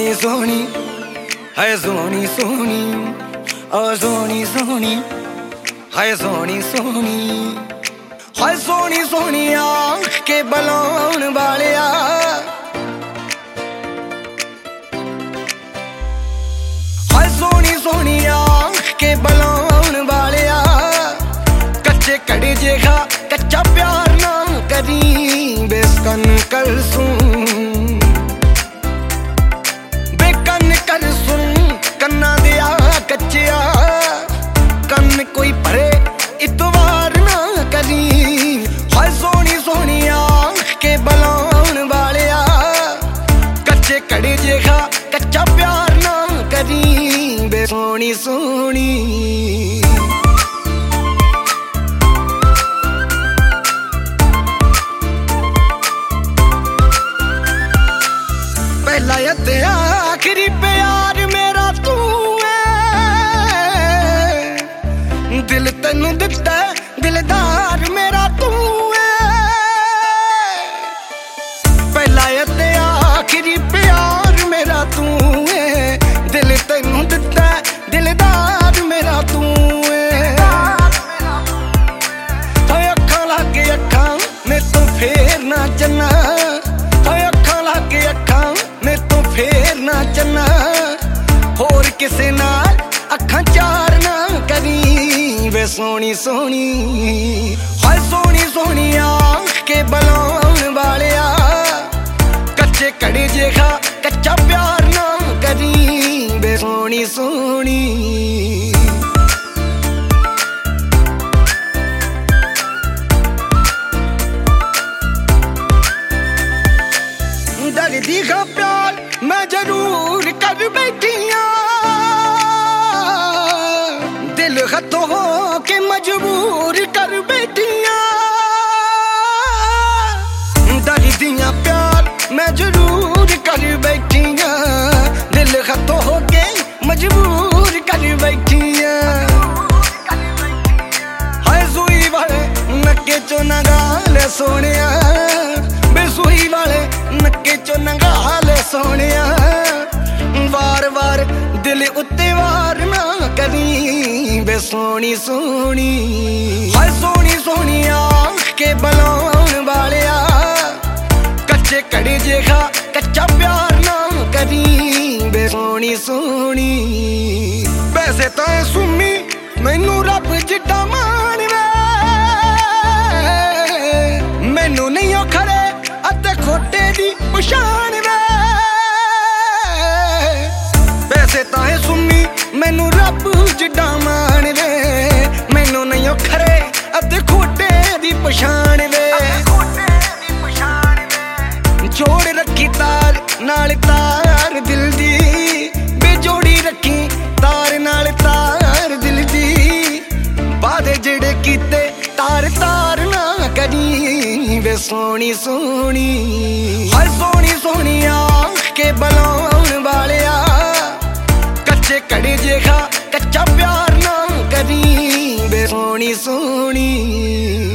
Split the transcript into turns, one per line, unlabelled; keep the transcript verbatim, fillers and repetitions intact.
सोनी सोनी है सोनी सोनी ओ सोनी सोनी है सोनी सोनी है सोनी सोनी आँख के बलौन वालिया है सोनी सोनी आँख के बलौन वालिया कच्चे कड़े जेखा कच्चा प्यार ना करी बेकन कर सुन बेकन कर सुन कन्ना दिया कच्चिया कन्न कोई भरे इतवार ना करी हाय सोनी सोनी आँख के बलौन वालिया कच्चे कड़े जेखा कच्चा प्यार ना करी बे सोनी सोनी पहला ते आखिरी प्यार मेरा तू है दिल तेनू दिता दिलदार मेरा तू है पहला ते आखिरी प्यार मेरा तू है दिल तेनू दिता दिलदार मेरा तू है अखां लागे अखां मैं तो फेर ना चन्ना अखां लागे अखां तो फेर ना चन्ना होर किसे नाल अखां चार ना करी वे सोनी सोनी हाय सोनी सोनी आँख के बलौन वालिया कच्चे कड़े जेखा कच्चा प्यार ना करी वे सोनी सोनी दर्दी का प्यार मैं जरूर कर बैठिया दिल खतो हो के मजबूर कर बैठिया दर्दियां प्यार मैं जरूर कर बैठिया दिल खतो हो के मजबूर कर बैठिया हाय सुई वाले नक्के चो नगाल सोनिया बेसुई वाले नक्के चो नगाल सोनिया वार वार दिल उत्ते वार ना करी बे सोनी सोनी हाय सोनी सोनी आँख के बलौन वालिया कच्चे कड़े जेखा कच्चा प्यार ना करी बे सोनी सोनी वैसे तो सुमी मैनू रब जिड्डा मान वे मैनू नहीं ओ खरे अते खोटे दी पछाण वे वैसे ताए सुनी मैनू रब जिड्डा मान वे मैनू नहीं ओ खरे अते खोटे दी पछाण वे जोड़ रखी तार नाल तार दिल दी बेजोड़ी रखी तार नाल तार दिल दी वादे जेड़े कीते तार तार ना करी वे सोनी सोनी हाय सोनी सोनी आँख के बलौन वालिया कच्चे कड़े जेखा कच्चा प्यार ना करी वे सोनी सोनी।